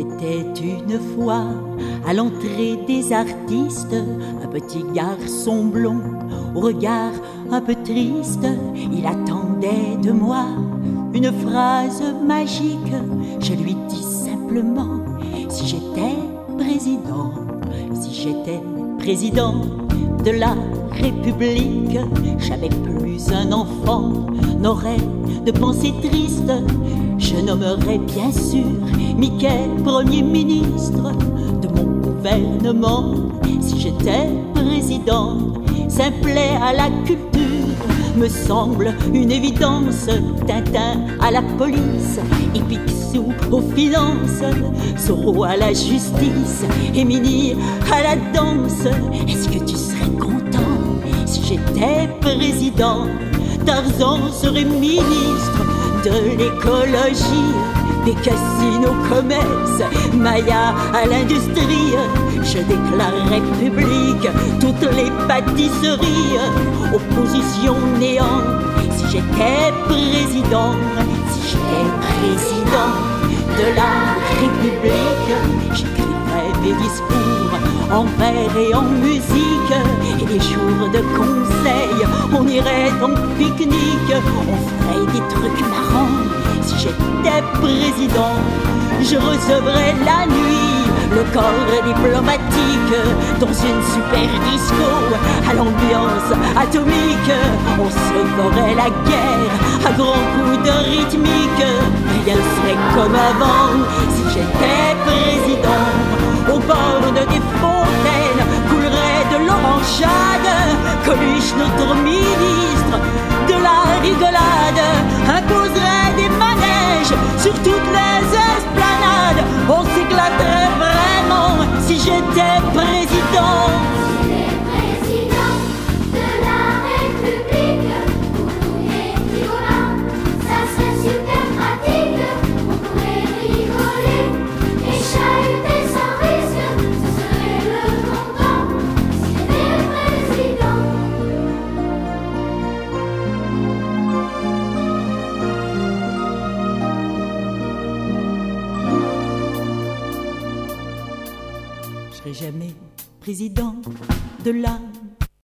était une fois à l'entrée des artistes un petit garçon blond au regard un peu triste. Il attendait de moi une phrase magique. Je lui dis simplement: si j'étais président, si j'étais président de la République, jamais plus un enfant n'aurait de pensée triste. Je nommerais bien sûr Mickey Premier ministre de mon gouvernement. Si j'étais président, Simplet à la culture me semble une évidence. Tintin à la police et Picsou aux finances, Zorro à la justice et Minnie à la danse. Est-ce que tu serais content si j'étais président? Tarzan serait ministre de l'écologie, Bécassine au commerce, Maya à l'industrie. Je déclarerais public toutes les pâtisseries. Opposition néant, si j'étais président, si j'étais président de la République, j'écrirais des discours en vers et en musique. Et les jours de conseil, on irait en pique-nique, on ferait des trucs marrants. Si j'étais président, je recevrais la nuit le corps diplomatique dans une super disco à l'ambiance atomique. On se ferait la guerre à grands coups de rythmique. Rien serait comme avant si j'étais président. Au bord de des fontaines coulerait de l'orangeade. Coluche, notre ministre de la rigolade, imposerait des manèges sur toutes les esplanades. On s'éclaterait vraiment si j'étais président. Je serai jamais président de la